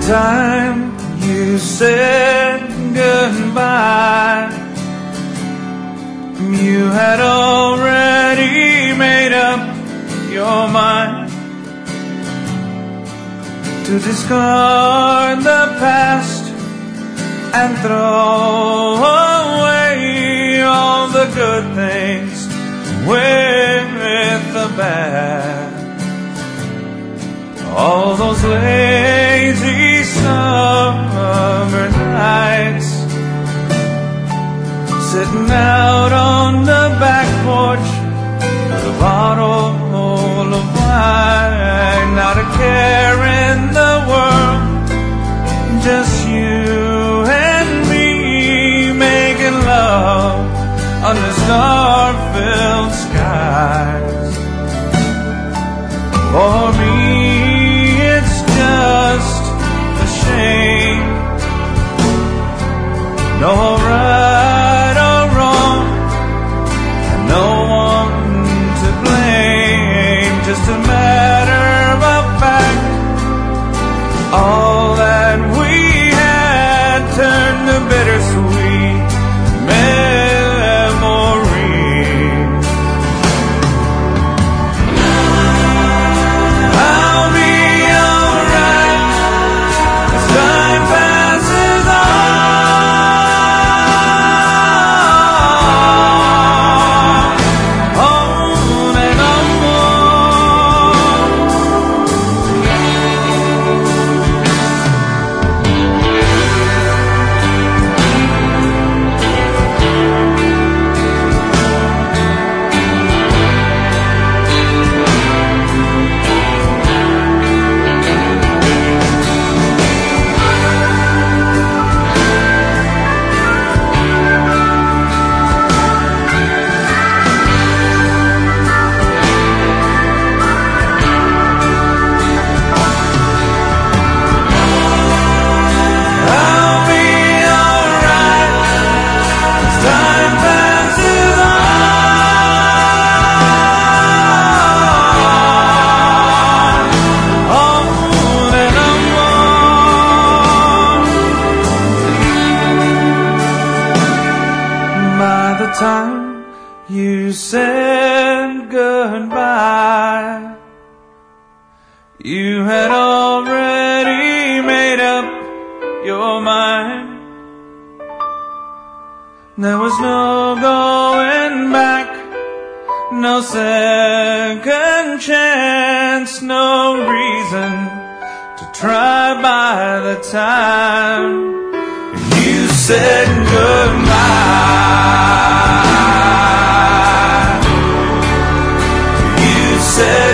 time you said goodbye, you had already made up your mind to discard the past and throw away all the good things with the bad. All those lazy summer nights, sitting out on the back porch with a bottle of wine, not a care in the world, just you and me making love under star-filled skies. For me, it's just a shame. No right or wrong, and no one to blame. Just a matter of fact, all that we had turned to bittersweet memories. I'll be alright as time passes on and on. I'll be alright as time passes on and on. By the time you said goodbye, you had already made up your mind. There was no going back, no second chance, no reason to try by the time you said goodbye. You said